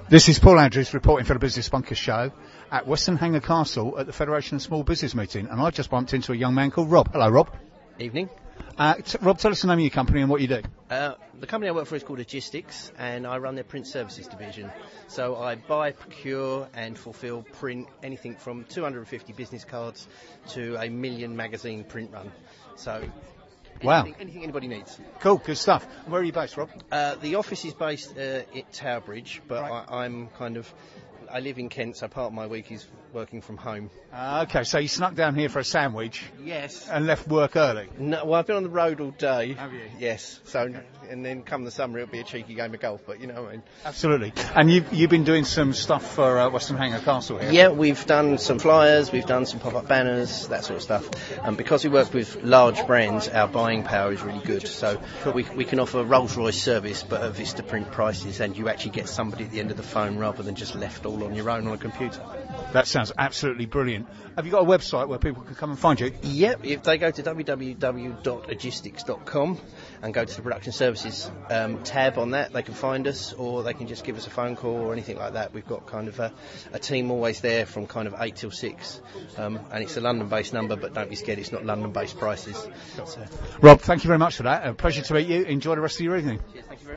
This is Paul Andrews reporting for the Business Bunker Show at Weston Hanger Castle at the Federation of Small Business meeting, and I just bumped into a young man called Rob. Hello, Rob. Evening. Rob, tell us the name of your company and what you do. The company I work for is called Logistics, and I run their print services division. So I buy, procure and fulfil print, anything from 250 business cards to a 1 million magazine print run. So anything anybody needs. Cool, good stuff. Where are you based, Rob? The office is based at Tower Bridge, but right. I live in Kent, so part of my week is working from home. Okay, so you snuck down here for a sandwich. Yes. And left work early. No, well, I've been on the road all day. Have you? Yes. So, okay. And then come the summer, it'll be a cheeky game of golf, but you know what I mean. Absolutely. And you've been doing some stuff for Weston Hanger Castle here. Yeah, we've done some flyers, we've done some pop-up banners, that sort of stuff. And because we work with large brands, our buying power is really good. So we can offer Rolls-Royce service, but at Vistaprint prices, and you actually get somebody at the end of the phone rather than just left all on your own on a computer. That sounds absolutely brilliant. Have you got a website where people can come and find you? Yep, if they go to www.logistics.com and go to the production services tab on that, they can find us, or they can just give us a phone call or anything like that. We've got kind of a team always there from kind of 8 till 6, and it's a London-based number, but don't be scared, it's not London-based prices. So. Rob, thank you very much for that. A pleasure to meet you. Enjoy the rest of your evening. Cheers, thank you very much.